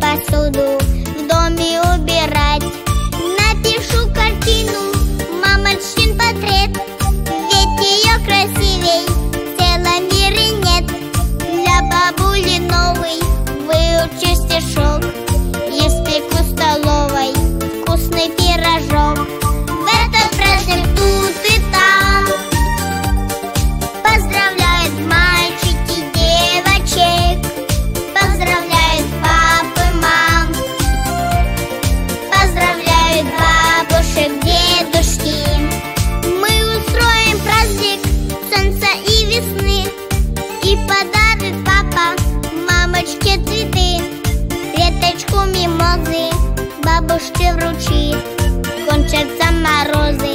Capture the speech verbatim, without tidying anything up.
посуду, в доме убирать. Напишу картину, мамочкин портрет, ведь ее красивей в целом мире нет. Для бабули новый выучу стишок, испеку в столовой вкусный пирожок. В этот праздник тут и там поздравляют мальчики, девочек, поздравляют папы, мам, поздравляют бабушек, дедушки. Мы устроим праздник солнца и весны, и подарит папа мамочке цветы. Веточку мимозы бабушке вручит, кончатся морозы,